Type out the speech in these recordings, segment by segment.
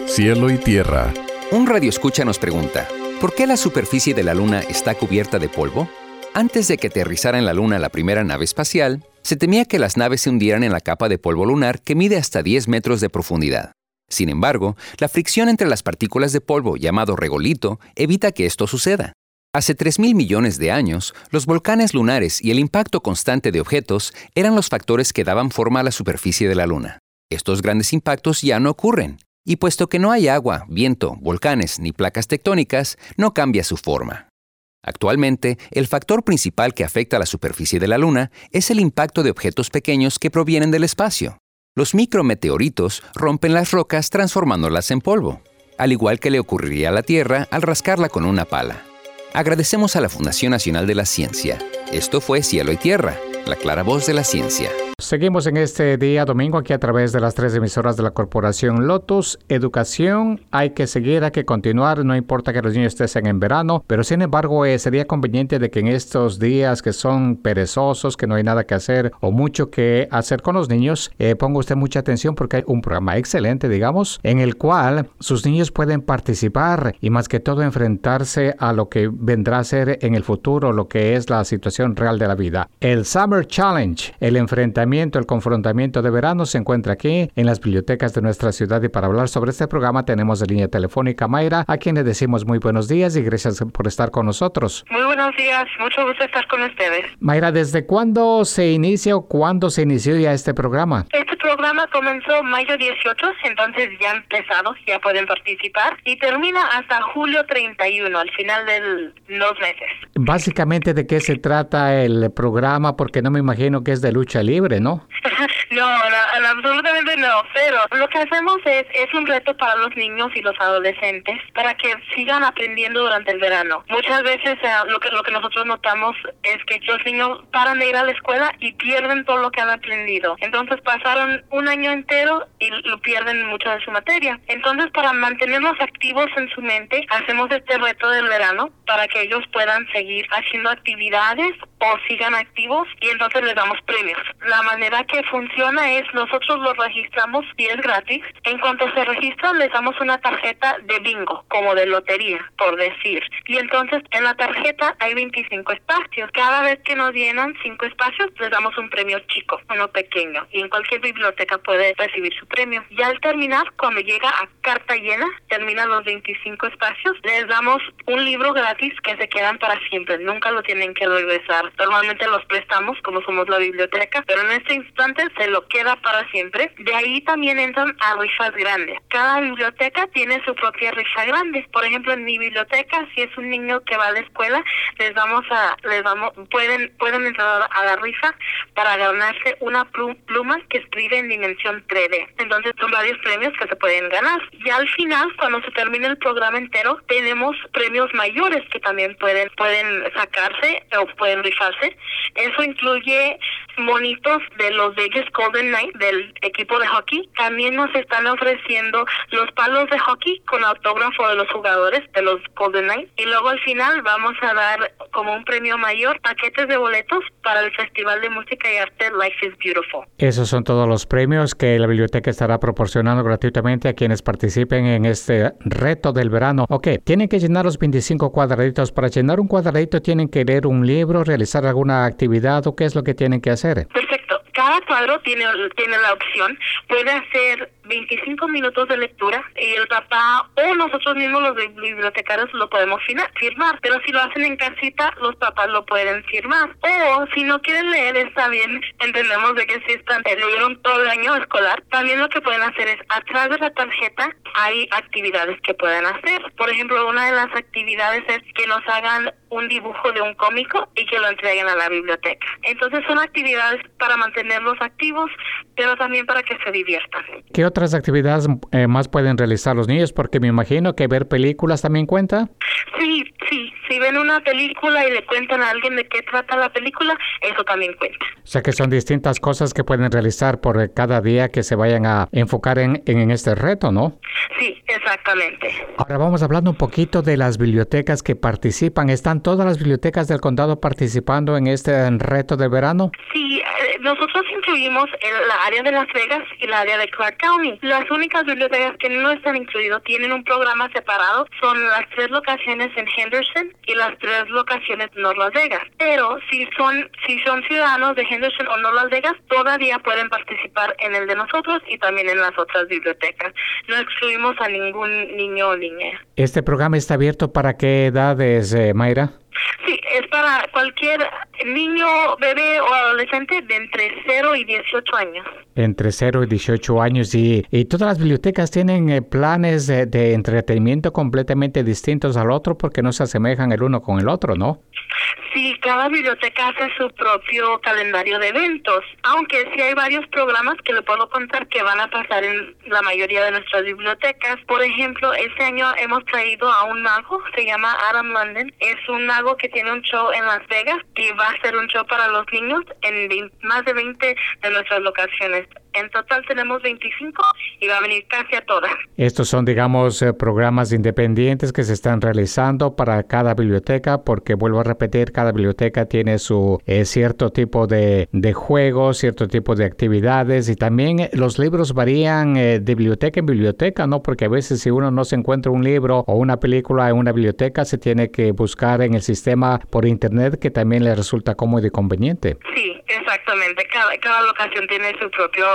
Cielo y tierra. Un radioescucha nos pregunta, ¿por qué la superficie de la Luna está cubierta de polvo? Antes de que aterrizara en la Luna la primera nave espacial, se temía que las naves se hundieran en la capa de polvo lunar que mide hasta 10 metros de profundidad. Sin embargo, la fricción entre las partículas de polvo, llamado regolito, evita que esto suceda. Hace 3.000 millones de años, los volcanes lunares y el impacto constante de objetos eran los factores que daban forma a la superficie de la Luna. Estos grandes impactos ya no ocurren, y puesto que no hay agua, viento, volcanes ni placas tectónicas, no cambia su forma. Actualmente, el factor principal que afecta a la superficie de la Luna es el impacto de objetos pequeños que provienen del espacio. Los micrometeoritos rompen las rocas transformándolas en polvo, al igual que le ocurriría a la Tierra al rascarla con una pala. Agradecemos a la Fundación Nacional de la Ciencia. Esto fue Cielo y Tierra, la clara voz de la ciencia. Seguimos en este día domingo aquí a través de las 3 emisoras de la Corporación Lotus. Educación, hay que seguir, hay que continuar, no importa que los niños estén en verano, pero sin embargo sería conveniente de que en estos días que son perezosos, que no hay nada que hacer o mucho que hacer con los niños, ponga usted mucha atención porque hay un programa excelente, digamos, en el cual sus niños pueden participar y más que todo enfrentarse a lo que vendrá a ser en el futuro, lo que es la situación real de la vida. El Summer Challenge, el enfrentamiento, el confrontamiento de verano se encuentra aquí en las bibliotecas de nuestra ciudad y para hablar sobre este programa tenemos de línea telefónica a Mayra, a quien le decimos muy buenos días y gracias por estar con nosotros. Muy buenos días, mucho gusto estar con ustedes. Mayra, ¿desde cuándo se inicia o cuándo se inició ya este programa? Este programa comenzó mayo 18, entonces ya empezados, ya pueden participar y termina hasta julio 31, al final de 2 meses. Básicamente, ¿de qué se trata el programa? Porque no me imagino que es de lucha libre, ¿no? No, absolutamente no, pero lo que hacemos es un reto para los niños y los adolescentes para que sigan aprendiendo durante el verano. Muchas veces lo que nosotros notamos es que los niños paran de ir a la escuela y pierden todo lo que han aprendido. Entonces pasaron un año entero y lo pierden mucho de su materia. Entonces, para mantenerlos activos en su mente, hacemos este reto del verano para que ellos puedan seguir haciendo actividades o sigan activos y entonces les damos premios. La manera que funciona es nosotros los registramos y es gratis. En cuanto se registran les damos una tarjeta de bingo, como de lotería, por decir. Y entonces en la tarjeta hay 25 espacios. Cada vez que nos llenan 5 espacios les damos un premio chico, uno pequeño. Y en cualquier biblioteca puede recibir su premio. Y al terminar, cuando llega a carta llena, terminan los 25 espacios, les damos un libro gratis que se quedan para siempre. Nunca lo tienen que regresar. Normalmente los prestamos como somos la biblioteca, pero en este instante se lo queda para siempre. De ahí también entran a rifas grandes. Cada biblioteca tiene su propia rifa grande. Por ejemplo, en mi biblioteca, si es un niño que va a la escuela, pueden entrar a la rifa para ganarse una pluma que escribe en dimensión 3D. Entonces son varios premios que se pueden ganar. Y al final, cuando se termine el programa entero, tenemos premios mayores que también pueden sacarse o pueden rifarse. Eso incluye monitos de los Vegas Golden Knights del equipo de hockey. También nos están ofreciendo los palos de hockey con autógrafo de los jugadores de los Golden Knights. Y luego al final vamos a dar como un premio mayor paquetes de boletos para el Festival de Música y Arte Life is Beautiful. Esos son todos los premios que la biblioteca estará proporcionando gratuitamente a quienes participen en este reto del verano. Ok, tienen que llenar los 25 cuadraditos. Para llenar un cuadradito tienen que leer un libro, realizar alguna actividad o qué es lo que tienen que hacer. Perfecto. Cada cuadro tiene la opción. Puede hacer 25 minutos de lectura y el papá o nosotros mismos los bibliotecarios lo podemos firmar. Pero si lo hacen en casita, los papás lo pueden firmar. O si no quieren leer, está bien. Entendemos de que si leyeron todo el año escolar, también lo que pueden hacer es, atrás de la tarjeta hay actividades que pueden hacer. Por ejemplo, una de las actividades es que nos hagan un dibujo de un cómico y que lo entreguen a la biblioteca. Entonces son actividades para mantenerlos activos, pero también para que se diviertan. ¿Qué otras actividades más pueden realizar los niños? Porque me imagino que ver películas también cuenta. Sí. Si ven una película y le cuentan a alguien de qué trata la película, eso también cuenta. O sea que son distintas cosas que pueden realizar por cada día que se vayan a enfocar en este reto, ¿no? Sí, exactamente. Ahora vamos hablando un poquito de las bibliotecas que participan. ¿Están todas las bibliotecas del condado participando en este reto de verano? Sí, nosotros incluimos la área de Las Vegas y la área de Clark County. Las únicas bibliotecas que no están incluidas tienen un programa separado, son las 3 locaciones en Henderson y las 3 locaciones en North Las Vegas. Pero si son ciudadanos de Henderson o North Las Vegas, todavía pueden participar en el de nosotros y también en las otras bibliotecas. No excluimos a ningún niño o niña. ¿Este programa está abierto para qué edades, Mayra? Sí, es para cualquier niño, bebé o adolescente de entre 0 y 18 años. Entre 0 y 18 años. Y todas las bibliotecas tienen planes de entretenimiento completamente distintos al otro porque no se asemejan el uno con el otro, ¿no? Sí, cada biblioteca hace su propio calendario de eventos, aunque sí hay varios programas que le puedo contar que van a pasar en la mayoría de nuestras bibliotecas. Por ejemplo, este año hemos traído a un mago, se llama Adam London. Es un mago que tiene un show en Las Vegas y va a hacer un show para los niños en más de 20 de nuestras locaciones. En total tenemos 25 y va a venir casi a todas. Estos son, digamos, programas independientes que se están realizando para cada biblioteca, porque vuelvo a repetir, cada biblioteca tiene su cierto tipo de juegos, cierto tipo de actividades, y también los libros varían de biblioteca en biblioteca, ¿no? Porque a veces si uno no se encuentra un libro o una película en una biblioteca, se tiene que buscar en el sistema por internet, que también le resulta cómodo y conveniente. Sí, exactamente. Cada locación tiene sus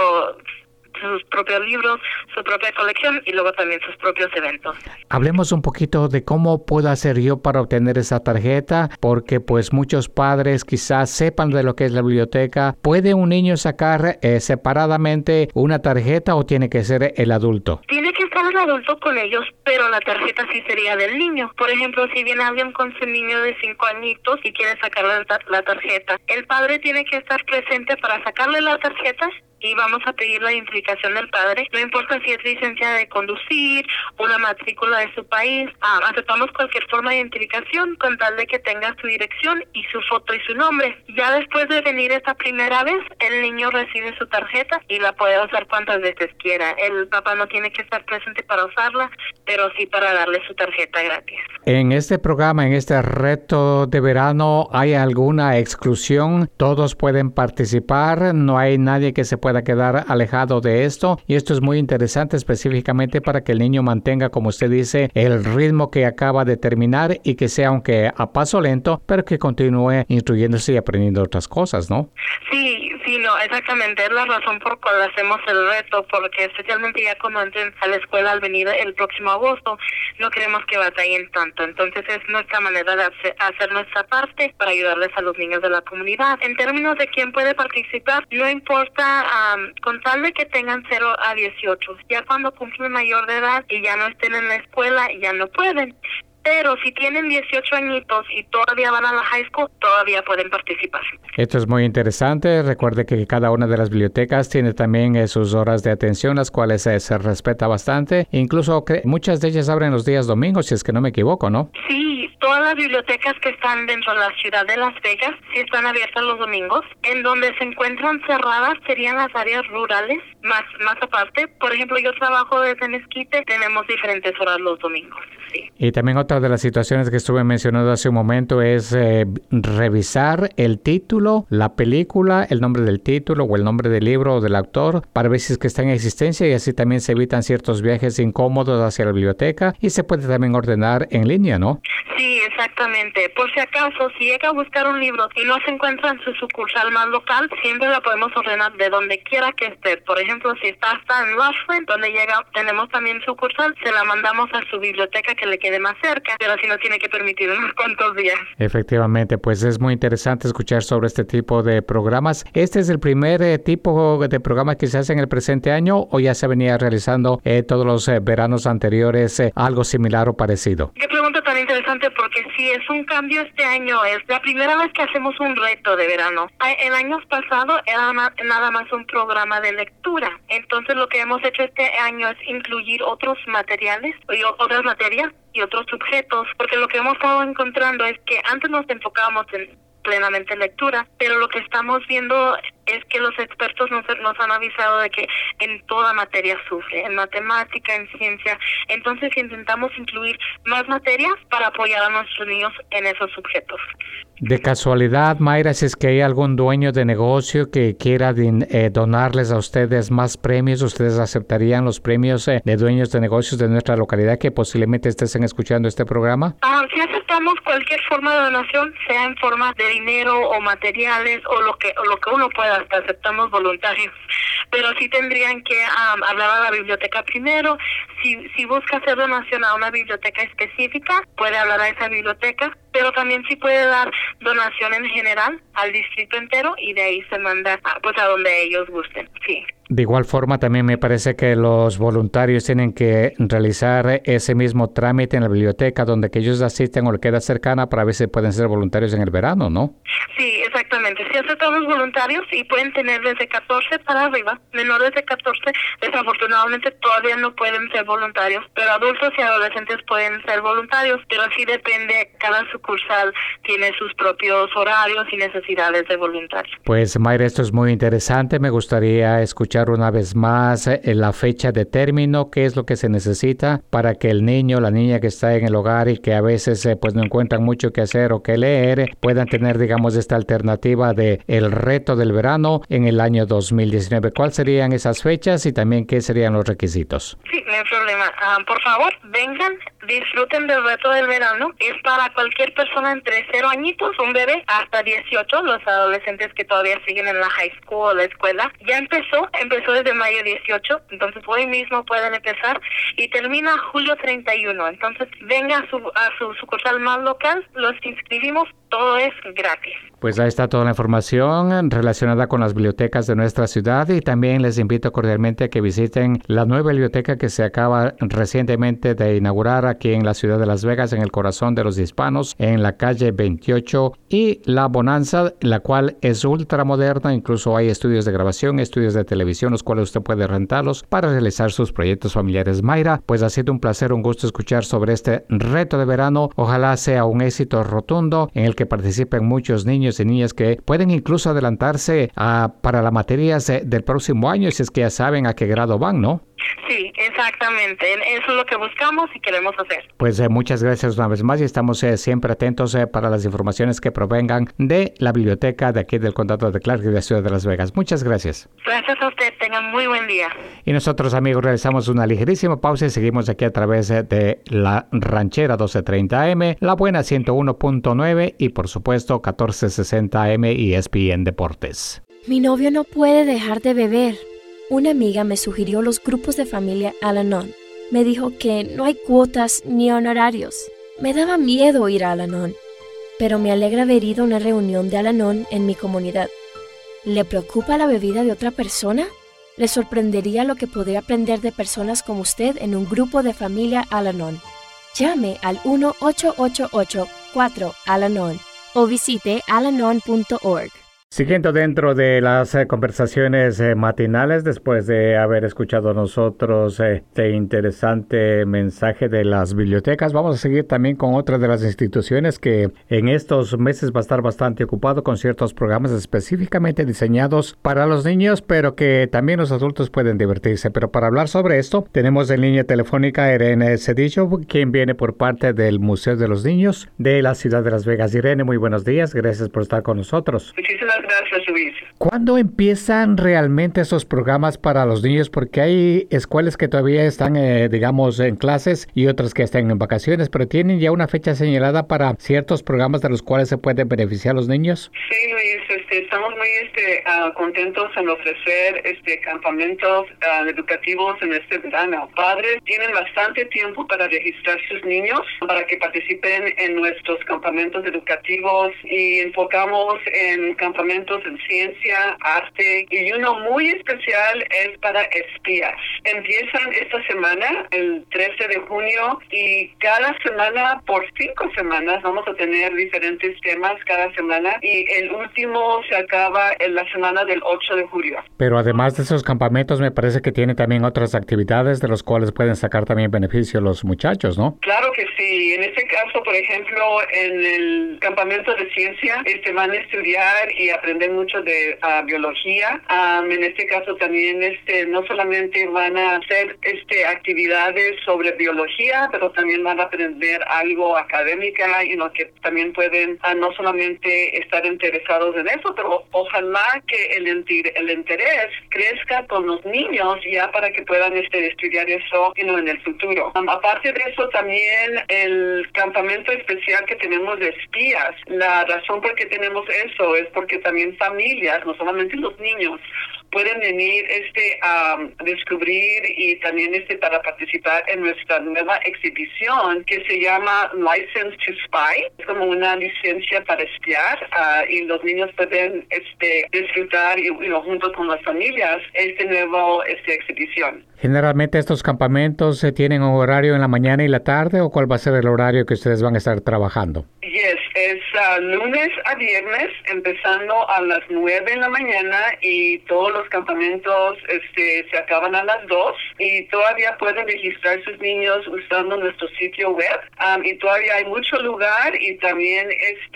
propios libros, su propia colección y luego también sus propios eventos. Hablemos un poquito de cómo puedo hacer yo para obtener esa tarjeta, porque pues muchos padres quizás sepan de lo que es la biblioteca. ¿Puede un niño sacar separadamente una tarjeta o tiene que ser el adulto? Tiene que estar el adulto con ellos, pero la tarjeta sí sería del niño. Por ejemplo, si viene alguien con su niño de 5 añitos y quiere sacarle la tarjeta, el padre tiene que estar presente para sacarle la tarjeta y vamos a pedir la identificación del padre. No importa si es licencia de conducir, una matrícula de su país, aceptamos cualquier forma de identificación con tal de que tenga su dirección y su foto y su nombre. Ya después de venir esta primera vez, el niño recibe su tarjeta y la puede usar cuantas veces quiera. El papá no tiene que estar presente para usarla, pero sí para darle su tarjeta gratis. En este programa, en este reto de verano, ¿hay alguna exclusión? ¿Todos pueden participar? ¿No hay nadie que se pueda quedar alejado de esto? Y esto es muy interesante específicamente para que el niño mantenga, como usted dice, el ritmo que acaba de terminar y que sea, aunque a paso lento, pero que continúe instruyéndose y aprendiendo otras cosas, ¿no? Sí, no, exactamente. Es la razón por cual hacemos el reto, porque especialmente ya cuando entren a la escuela al venir el próximo agosto, no queremos que batallen tanto. Entonces es nuestra manera de hacer nuestra parte para ayudarles a los niños de la comunidad. En términos de quién puede participar, no importa, con tal de que tengan 0 a 18. Ya cuando cumplen mayor de edad y ya no estén en la escuela, ya no pueden. Pero si tienen 18 añitos y todavía van a la high school, todavía pueden participar. Esto es muy interesante. Recuerde que cada una de las bibliotecas tiene también sus horas de atención, las cuales se respeta bastante. Incluso muchas de ellas abren los días domingos, si es que no me equivoco, ¿no? Sí, todas las bibliotecas que están dentro de la ciudad de Las Vegas sí están abiertas los domingos. En donde se encuentran cerradas serían las áreas rurales, más aparte. Por ejemplo, yo trabajo desde Mezquite, tenemos diferentes horas los domingos. Sí. Y también otra de las situaciones que estuve mencionando hace un momento es revisar el título, la película, el nombre del título o el nombre del libro o del autor para ver si es que está en existencia, y así también se evitan ciertos viajes incómodos hacia la biblioteca y se puede también ordenar en línea, ¿no? Sí, exactamente. Por si acaso, si llega a buscar un libro y no se encuentra en su sucursal más local, siempre la podemos ordenar de donde quiera que esté. Por ejemplo, si está hasta en Rushland, donde tenemos también sucursal, se la mandamos a su biblioteca que le quede más cerca, pero si no tiene que permitir unos cuantos días. Efectivamente, pues es muy interesante escuchar sobre este tipo de programas. ¿Este es el primer tipo de programa que se hace en el presente año o ya se venía realizando todos los veranos anteriores algo similar o parecido? Qué pregunta tan interesante, porque sí, es un cambio este año. Es la primera vez que hacemos un reto de verano. El año pasado era nada más un programa de lectura. Entonces lo que hemos hecho este año es incluir otros materiales y otras materias y otros sujetos, porque lo que hemos estado encontrando es que antes nos enfocábamos en plenamente lectura, pero lo que estamos viendo es que los expertos nos han avisado de que en toda materia sufre, en matemática, en ciencia. Entonces intentamos incluir más materias para apoyar a nuestros niños en esos sujetos. De casualidad, Mayra, si es que hay algún dueño de negocio que quiera donarles a ustedes más premios, ¿ustedes aceptarían los premios de dueños de negocios de nuestra localidad que posiblemente estén escuchando este programa? Sí aceptamos cualquier forma de donación, sea en forma de dinero o materiales o lo que uno pueda, hasta aceptamos voluntarios. Pero sí tendrían que hablar a la biblioteca primero. Si busca hacer donación a una biblioteca específica, puede hablar a esa biblioteca, pero también sí puede dar donación en general al distrito entero y de ahí se manda pues a donde ellos gusten. Sí. De igual forma, también me parece que los voluntarios tienen que realizar ese mismo trámite en la biblioteca donde que ellos asisten o le queda cercana para ver si pueden ser voluntarios en el verano, ¿no? Sí, exactamente. Sí aceptamos voluntarios y pueden tener desde 14 para arriba. Menores de 14, desafortunadamente todavía no pueden ser voluntarios, pero adultos y adolescentes pueden ser voluntarios, pero sí depende, cada sucursal tiene sus propios horarios y necesidades de voluntarios. Pues Mayra, esto es muy interesante. Me gustaría escuchar una vez más la fecha de término, qué es lo que se necesita para que el niño, la niña que está en el hogar y que a veces pues no encuentran mucho que hacer o que leer, puedan tener, digamos, esta alternativa de el reto del verano en el año 2019. ¿Cuáles serían esas fechas y también qué serían los requisitos? Sí, no hay problema. Por favor, vengan, disfruten del reto del verano. Es para cualquier persona entre 0 añitos, un bebé, hasta 18, los adolescentes que todavía siguen en la high school o la escuela. Ya empezó desde mayo 18, entonces hoy mismo pueden empezar y termina julio 31. Entonces venga a su sucursal más local, los inscribimos, todo es gratis. Pues ahí está toda la información relacionada con las bibliotecas de nuestra ciudad y también les invito cordialmente a que visiten la nueva biblioteca que se acaba recientemente de inaugurar aquí en la ciudad de Las Vegas, en el corazón de los hispanos, en la calle 28 y La Bonanza, la cual es ultramoderna. Incluso hay estudios de grabación, estudios de televisión, los cuales usted puede rentarlos para realizar sus proyectos familiares. Mayra, pues ha sido un placer, un gusto escuchar sobre este reto de verano. Ojalá sea un éxito rotundo en el que participen muchos niños y niñas que pueden incluso adelantarse para las materias del próximo año, si es que ya saben a qué grado van, ¿no? Sí, exactamente. Eso es lo que buscamos y queremos hacer. Pues muchas gracias una vez más y estamos siempre atentos para las informaciones que provengan de la biblioteca de aquí del condado de Clark y de la ciudad de Las Vegas. Muchas gracias. Gracias a usted. Tengan muy buen día. Y nosotros, amigos, realizamos una ligerísima pausa y seguimos aquí a través de la Ranchera 1230 AM, La Buena 101.9 y por supuesto 1460 AM y ESPN Deportes. Mi novio no puede dejar de beber. Una amiga me sugirió los grupos de familia Al-Anon. Me dijo que no hay cuotas ni honorarios. Me daba miedo ir a Al-Anon, pero me alegra haber ido a una reunión de Al-Anon en mi comunidad. ¿Le preocupa la bebida de otra persona? Le sorprendería lo que podría aprender de personas como usted en un grupo de familia Al-Anon. Llame al 1-888-4-AL-ANON o visite alanon.org. Siguiendo dentro de las conversaciones matinales, después de haber escuchado nosotros este interesante mensaje de las bibliotecas, vamos a seguir también con otra de las instituciones que en estos meses va a estar bastante ocupado con ciertos programas específicamente diseñados para los niños, pero que también los adultos pueden divertirse. Pero para hablar sobre esto, tenemos en línea telefónica a Irene Cedillo, quien viene por parte del Museo de los Niños de la ciudad de Las Vegas. Irene, muy buenos días, gracias por estar con nosotros. Muchísimas gracias, Luis. ¿Cuándo empiezan realmente esos programas para los niños? Porque hay escuelas que todavía están, digamos, en clases y otras que están en vacaciones, pero ¿tienen ya una fecha señalada para ciertos programas de los cuales se pueden beneficiar los niños? Sí, Luis, estamos muy contentos en ofrecer campamentos educativos en este verano. Padres tienen bastante tiempo para registrar sus niños para que participen en nuestros campamentos educativos y enfocamos en campamentos en ciencia, arte y uno muy especial es para espías. Empiezan esta semana, el 13 de junio y cada semana, por 5 semanas, vamos a tener diferentes temas cada semana y el último se acaba en la semana del 8 de julio. Pero además de esos campamentos me parece que tiene también otras actividades de los cuales pueden sacar también beneficio los muchachos, ¿no? Claro que Sí, en este caso, por ejemplo, en el campamento de ciencia, van a estudiar y aprender mucho de biología. En este caso también, no solamente van a hacer actividades sobre biología, pero también van a aprender algo académica y que también pueden no solamente estar interesados en eso, pero ojalá que el interés crezca con los niños ya para que puedan estudiar eso en el futuro. Aparte de eso, también el campamento especial que tenemos de espías. La razón por qué tenemos eso es porque también familias, no solamente los niños, pueden venir a descubrir y también para participar en nuestra nueva exhibición que se llama License to Spy. Es como una licencia para espiar y los niños pueden disfrutar y junto con las familias nuevo exhibición. Generalmente estos campamentos tienen un horario en la mañana y la tarde, ¿o cuál va a ser el horario que ustedes van a estar trabajando? Yes, es lunes a viernes, empezando a las 9 de la mañana y todos los campamentos se acaban a las 2 y todavía pueden registrar sus niños usando nuestro sitio web y todavía hay mucho lugar y también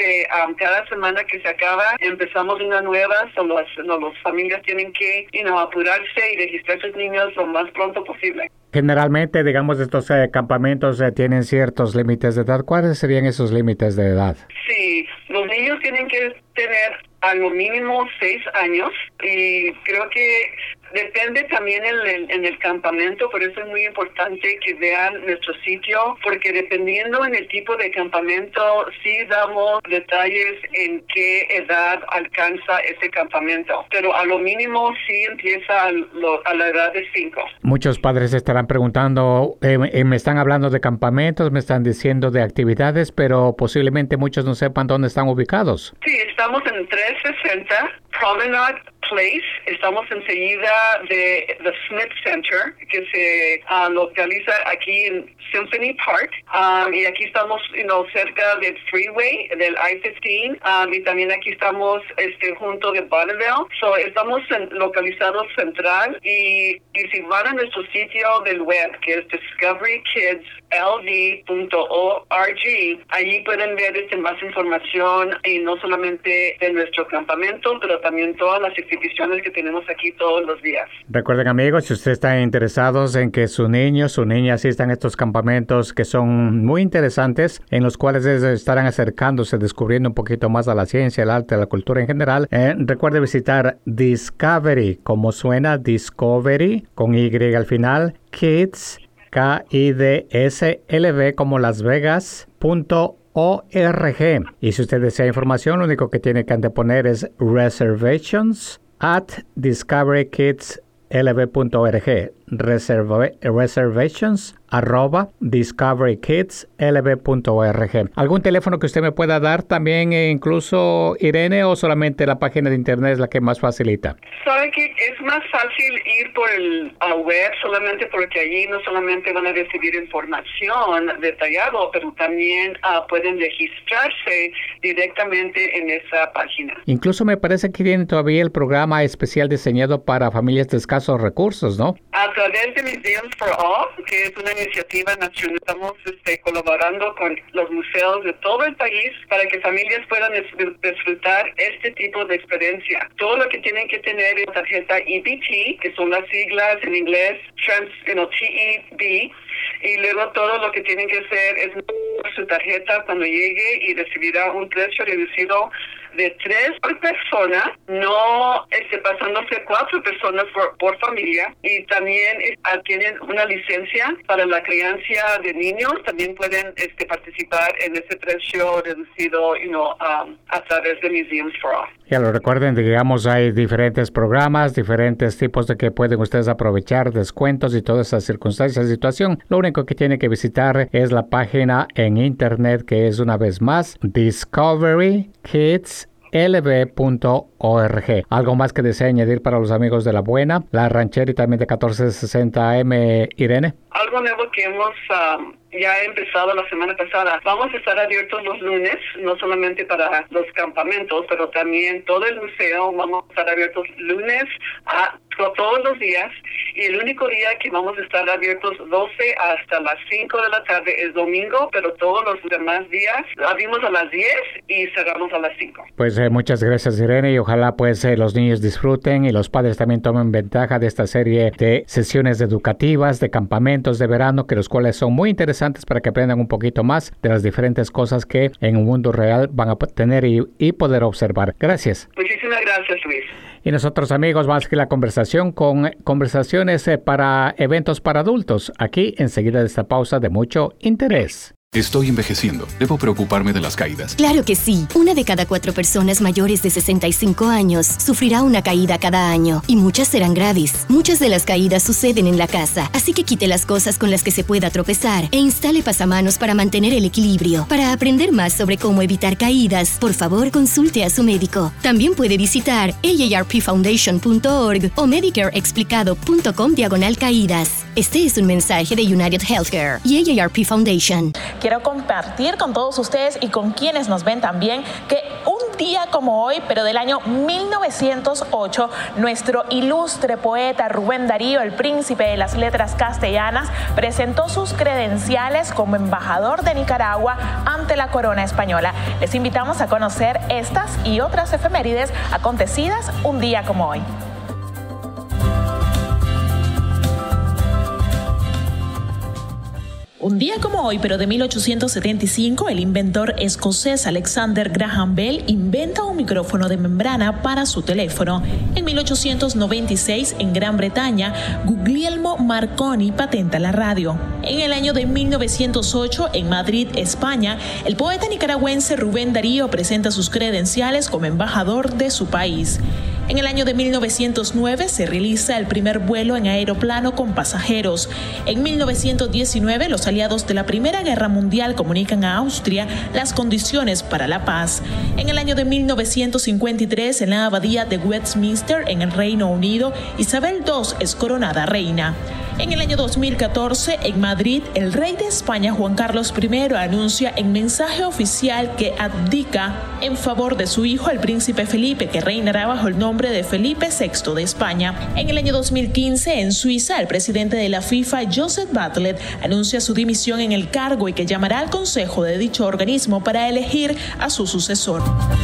cada semana que se acaba empezamos una nueva, las familias tienen que apurarse y registrar sus niños lo más pronto posible. Generalmente, digamos, estos campamentos tienen ciertos límites de edad. ¿Cuáles serían esos límites de edad? Sí, los niños tienen que tener a lo mínimo 6 años y creo que depende también en el campamento, por eso es muy importante que vean nuestro sitio, porque dependiendo en el tipo de campamento, sí damos detalles en qué edad alcanza ese campamento, pero a lo mínimo sí empieza a la edad de 5. Muchos padres estarán preguntando, me están hablando de campamentos, me están diciendo de actividades, pero posiblemente muchos no sepan dónde están ubicados. Sí, estamos en 360 Promenade Place, estamos enseguida de The Smith Center, que se localiza aquí en Symphony Park, y aquí estamos cerca del freeway, del I-15, y también aquí estamos junto de Bonneville, estamos localizados central, y si van a nuestro sitio del web, que es discoverykids.lv.org, allí pueden ver más información, y no solamente de nuestro campamento, pero también todas las exhibiciones que tenemos aquí todos los días. Recuerden, amigos, si ustedes están interesados en que su niño, su niña asistan a estos campamentos que son muy interesantes, en los cuales estarán acercándose, descubriendo un poquito más a la ciencia, el arte, la cultura en general, recuerde visitar Discovery, como suena, Discovery, con Y al final, Kids, KIDSLV, como Las Vegas.org. Y si usted desea información, lo único que tiene que anteponer es reservations@discoverykidslv.org. reservations@discoverykidslv.org. ¿Algún teléfono que usted me pueda dar también, incluso, Irene, o solamente la página de internet es la que más facilita? Sabe que es más fácil ir por el web, solamente porque allí no solamente van a recibir información detallada, pero también pueden registrarse directamente en esa página. Incluso me parece que tienen todavía el programa especial diseñado para familias de escasos recursos, ¿no? A través de Museums for All, que es una iniciativa nacional, estamos colaborando con los museos de todo el país para que familias puedan disfrutar este tipo de experiencia. Todo lo que tienen que tener es tarjeta EBT, que son las siglas en inglés, TEB, y luego todo lo que tienen que hacer es su tarjeta cuando llegue y recibirá un precio reducido de 3 por persona, no pasándose 4 personas por familia, y también tienen una licencia para la crianza de niños, también pueden participar en ese precio reducido a través de Museums for All. Ya lo recuerden, digamos, hay diferentes programas, diferentes tipos de que pueden ustedes aprovechar, descuentos y todas esas circunstancias, situación. Lo único que tienen que visitar es la página en internet, que es, una vez más, discoverykidslv.org. ¿Algo más que desea añadir para los amigos de La Buena, La Ranchera y también de 1460 AM, Irene? Algo nuevo que hemos ya empezado la semana pasada. Vamos a estar abiertos los lunes, no solamente para los campamentos, pero también todo el museo. Vamos a estar abiertos lunes a todos los días, y el único día que vamos a estar abiertos 12 hasta las 5 de la tarde es domingo, pero todos los demás días abrimos a las 10 y cerramos a las 5. Pues muchas gracias, Irene, y ojalá pues los niños disfruten y los padres también tomen ventaja de esta serie de sesiones educativas, de campamentos de verano, que los cuales son muy interesantes para que aprendan un poquito más de las diferentes cosas que en un mundo real van a tener y poder observar. Gracias. Muchísimas gracias, Luis. Y nosotros, amigos, más que la conversación con conversaciones para eventos para adultos, aquí enseguida de esta pausa de mucho interés. Estoy envejeciendo. Debo preocuparme de las caídas. Claro que sí. 1 de cada 4 personas mayores de 65 años sufrirá una caída cada año. Y muchas serán graves. Muchas de las caídas suceden en la casa. Así que quite las cosas con las que se pueda tropezar e instale pasamanos para mantener el equilibrio. Para aprender más sobre cómo evitar caídas, por favor consulte a su médico. También puede visitar aarpfoundation.org o medicareexplicado.com/caídas. Este es un mensaje de United Healthcare y AARP Foundation. Quiero compartir con todos ustedes y con quienes nos ven también que un día como hoy, pero del año 1908, nuestro ilustre poeta Rubén Darío, el príncipe de las letras castellanas, presentó sus credenciales como embajador de Nicaragua ante la corona española. Les invitamos a conocer estas y otras efemérides acontecidas un día como hoy. Un día como hoy, pero de 1875, el inventor escocés Alexander Graham Bell inventa un micrófono de membrana para su teléfono. En 1896, en Gran Bretaña, Guglielmo Marconi patenta la radio. En el año de 1908, en Madrid, España, el poeta nicaragüense Rubén Darío presenta sus credenciales como embajador de su país. En el año de 1909 se realiza el primer vuelo en aeroplano con pasajeros. En 1919 los aliados de la Primera Guerra Mundial comunican a Austria las condiciones para la paz. En el año de 1953 en la abadía de Westminster en el Reino Unido, Isabel II es coronada reina. En el año 2014, en Madrid, el rey de España, Juan Carlos I, anuncia en mensaje oficial que abdica en favor de su hijo, el príncipe Felipe, que reinará bajo el nombre de Felipe VI de España. En el año 2015, en Suiza, el presidente de la FIFA, Joseph Bartlet, anuncia su dimisión en el cargo y que llamará al consejo de dicho organismo para elegir a su sucesor.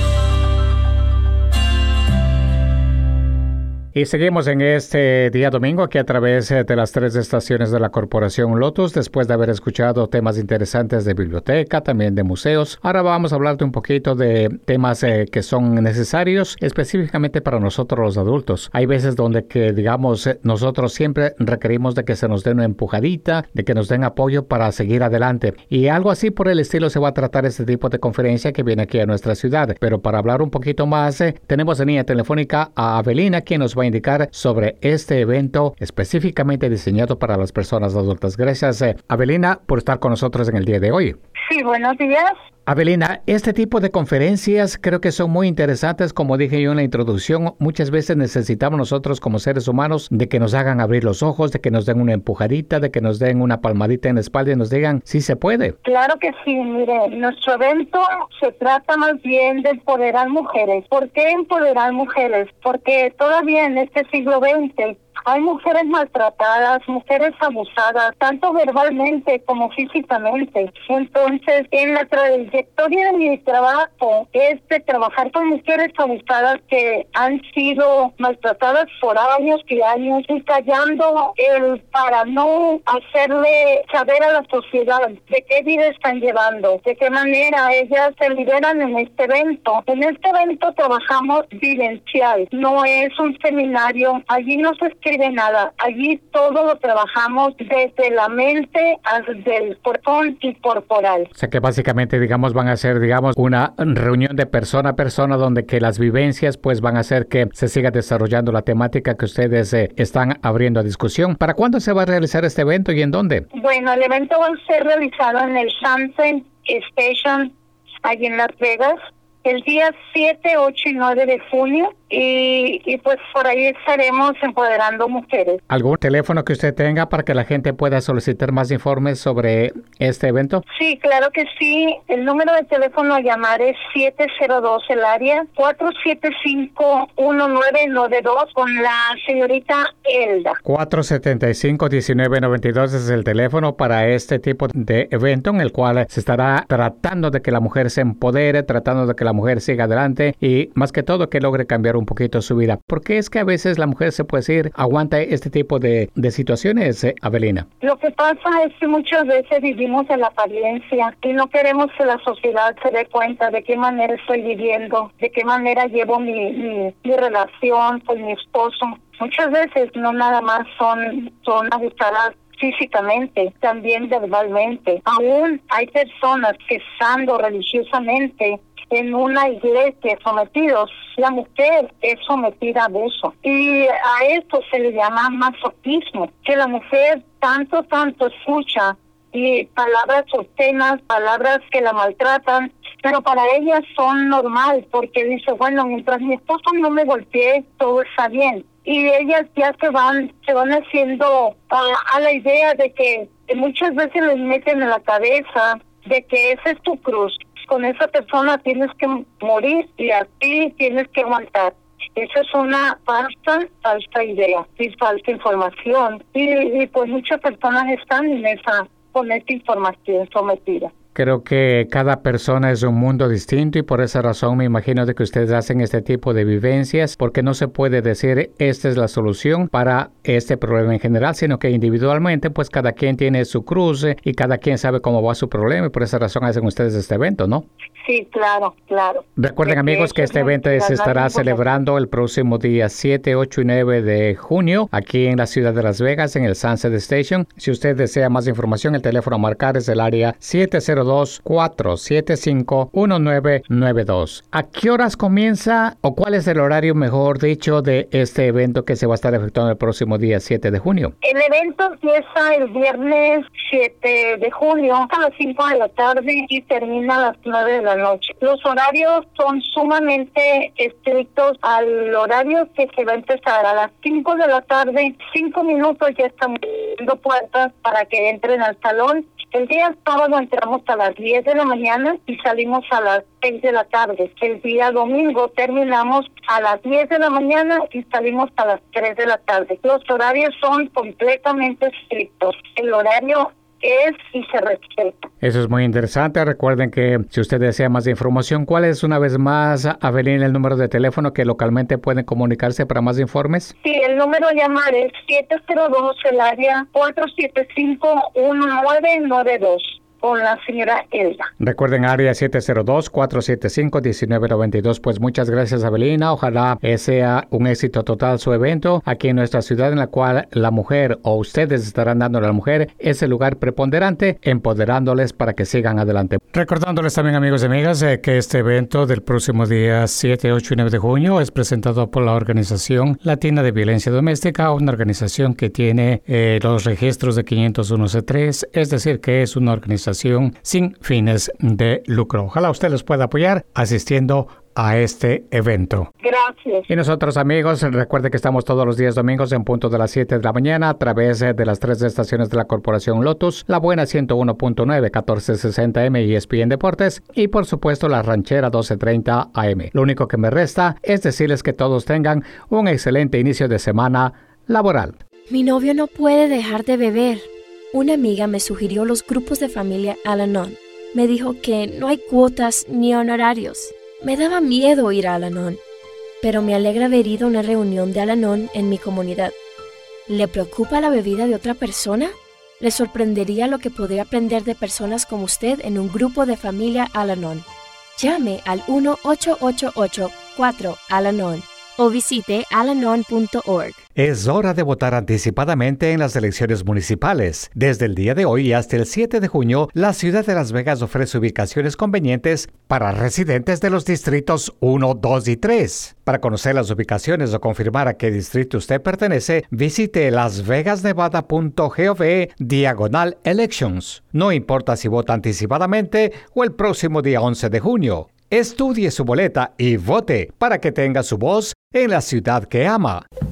Y seguimos en este día domingo aquí a través de las 3 estaciones de la Corporación Lotus, después de haber escuchado temas interesantes de biblioteca, también de museos. Ahora vamos a hablarte un poquito de temas que son necesarios específicamente para nosotros los adultos. Hay veces donde que, digamos, nosotros siempre requerimos de que se nos dé una empujadita, de que nos den apoyo para seguir adelante. Y algo así por el estilo se va a tratar este tipo de conferencia que viene aquí a nuestra ciudad. Pero para hablar un poquito más, tenemos en línea telefónica a Avelina, quien nos va a indicar sobre este evento específicamente diseñado para las personas adultas. Gracias, Avelina, por estar con nosotros en el día de hoy. Sí, buenos días. Avelina, este tipo de conferencias creo que son muy interesantes. Como dije yo en la introducción, muchas veces necesitamos nosotros como seres humanos de que nos hagan abrir los ojos, de que nos den una empujadita, de que nos den una palmadita en la espalda y nos digan si se puede. Claro que sí, mire, nuestro evento se trata más bien de empoderar mujeres. ¿Por qué empoderar mujeres? Porque todavía en este siglo XX hay mujeres maltratadas, mujeres abusadas, tanto verbalmente como físicamente. Entonces, en la trayectoria de mi trabajo es de trabajar con mujeres abusadas que han sido maltratadas por años y años, y callando para no hacerle saber a la sociedad de qué vida están llevando, de qué manera ellas se liberan en este evento. En este evento trabajamos vivencial, no es un seminario, allí no se escribe nada, allí todo lo trabajamos desde la mente hasta el corazón y corporal. O sea que básicamente, digamos, van a ser, digamos, una reunión de persona a persona donde que las vivencias pues van a hacer que se siga desarrollando la temática que ustedes están abriendo a discusión. ¿Para cuándo se va a realizar este evento y en dónde? Bueno, el evento va a ser realizado en el Sunset Station, allí en Las Vegas, el día 7, 8 y 9 de junio. y pues por ahí estaremos empoderando mujeres. ¿Algún teléfono que usted tenga para que la gente pueda solicitar más informes sobre este evento? Sí, claro que sí. El número de teléfono a llamar es 702 el área 475-1992 con la señorita Elda. 475-1992 es el teléfono para este tipo de evento en el cual se estará tratando de que la mujer se empodere, tratando de que la mujer siga adelante y más que todo que logre cambiar un poquito su vida. Porque es que a veces la mujer se puede decir, aguanta este tipo de situaciones, Avelina. Lo que pasa es que muchas veces vivimos en la apariencia y no queremos que la sociedad se dé cuenta de qué manera estoy viviendo, de qué manera llevo mi relación con mi esposo. Muchas veces no nada más son abusadas físicamente, también verbalmente. Aún hay personas que estando religiosamente en una iglesia sometidos, la mujer es sometida a abuso. Y a esto se le llama masoquismo, que la mujer tanto escucha y palabras obscenas, palabras que la maltratan, pero para ellas son normal, porque dice, bueno, mientras mi esposo no me golpee, todo está bien. Y ellas ya se van haciendo a la idea de que muchas veces les meten en la cabeza de que esa es tu cruz. Con esa persona tienes que morir y así tienes que aguantar. Esa es una falsa idea y falsa información. Y pues muchas personas están con esta información sometida. Creo que cada persona es un mundo distinto y por esa razón me imagino de que ustedes hacen este tipo de vivencias porque no se puede decir esta es la solución para este problema en general, sino que individualmente pues cada quien tiene su cruz y cada quien sabe cómo va su problema y por esa razón hacen ustedes este evento, ¿no? Sí, claro. Recuerden amigos que este evento se estará celebrando el próximo día 7, 8 y 9 de junio aquí en la ciudad de Las Vegas en el Sunset Station. Si usted desea más información, el teléfono a marcar es el área 702-475-1992. ¿A qué horas comienza o cuál es el horario, mejor dicho, de este evento que se va a estar efectuando el próximo día 7 de junio? El evento empieza el viernes 7 de junio a las 5 de la tarde y termina a las 9 de la noche. Los horarios son sumamente estrictos al horario que se va a empezar a las 5 de la tarde. 5 minutos ya estamos abriendo puertas para que entren al salón. El día sábado entramos a las 10 de la mañana y salimos a las 6 de la tarde. El día domingo terminamos a las 10 de la mañana y salimos a las 3 de la tarde. Los horarios son completamente estrictos. El horario es y se respeta. Eso es muy interesante. Recuerden que si usted desea más información, ¿cuál es una vez más, Avelina, el número de teléfono que localmente pueden comunicarse para más informes? Sí, el número a llamar es 702 el área 475-1992. Con la señora Elda. Recuerden, área 702-475-1992. Pues muchas gracias, Avelina. Ojalá sea un éxito total su evento aquí en nuestra ciudad, en la cual la mujer o ustedes estarán dando a la mujer ese lugar preponderante, empoderándoles para que sigan adelante. Recordándoles también, amigos y amigas, que este evento del próximo día 7, 8 y 9 de junio es presentado por la Organización Latina de Violencia Doméstica, una organización que tiene los registros de 501c3, es decir, que es una organización sin fines de lucro. Ojalá usted los pueda apoyar asistiendo a este evento. Gracias. Y nosotros, amigos, recuerde que estamos todos los días domingos en punto de las 7 de la mañana a través de las 3 estaciones de la Corporación Lotus, La Buena 101.9, 1460M y ESPN Deportes, y por supuesto la Ranchera 1230 AM. Lo único que me resta es decirles que todos tengan un excelente inicio de semana laboral. Mi novio no puede dejar de beber. Una amiga me sugirió los grupos de familia Al-Anon. Me dijo que no hay cuotas ni honorarios. Me daba miedo ir a Al-Anon, pero me alegra haber ido a una reunión de Al-Anon en mi comunidad. ¿Le preocupa la bebida de otra persona? Le sorprendería lo que podría aprender de personas como usted en un grupo de familia Al-Anon. Llame al 1-888-4-AL-ANON o visite alanon.org. Es hora de votar anticipadamente en las elecciones municipales. Desde el día de hoy hasta el 7 de junio, la ciudad de Las Vegas ofrece ubicaciones convenientes para residentes de los distritos 1, 2 y 3. Para conocer las ubicaciones o confirmar a qué distrito usted pertenece, visite lasvegasnevada.gov/elections. No importa si vota anticipadamente o el próximo día 11 de junio. Estudie su boleta y vote para que tenga su voz en la ciudad que ama.